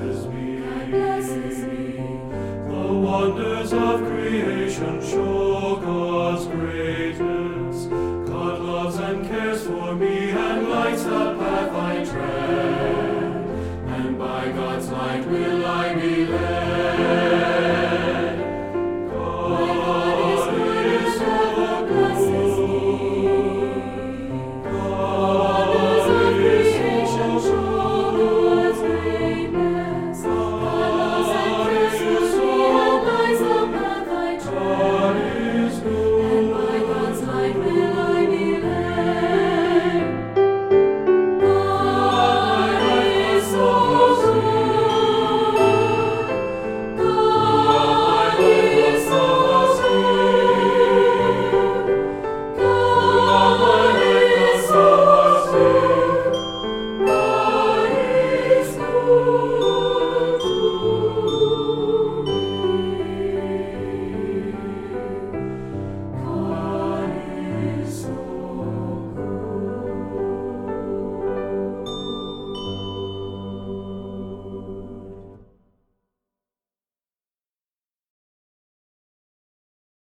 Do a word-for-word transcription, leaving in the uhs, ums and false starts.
blesses me. God blesses me. The wonders of creation show God's greatness. God loves and cares for me and lights the path I tread, and by God's light will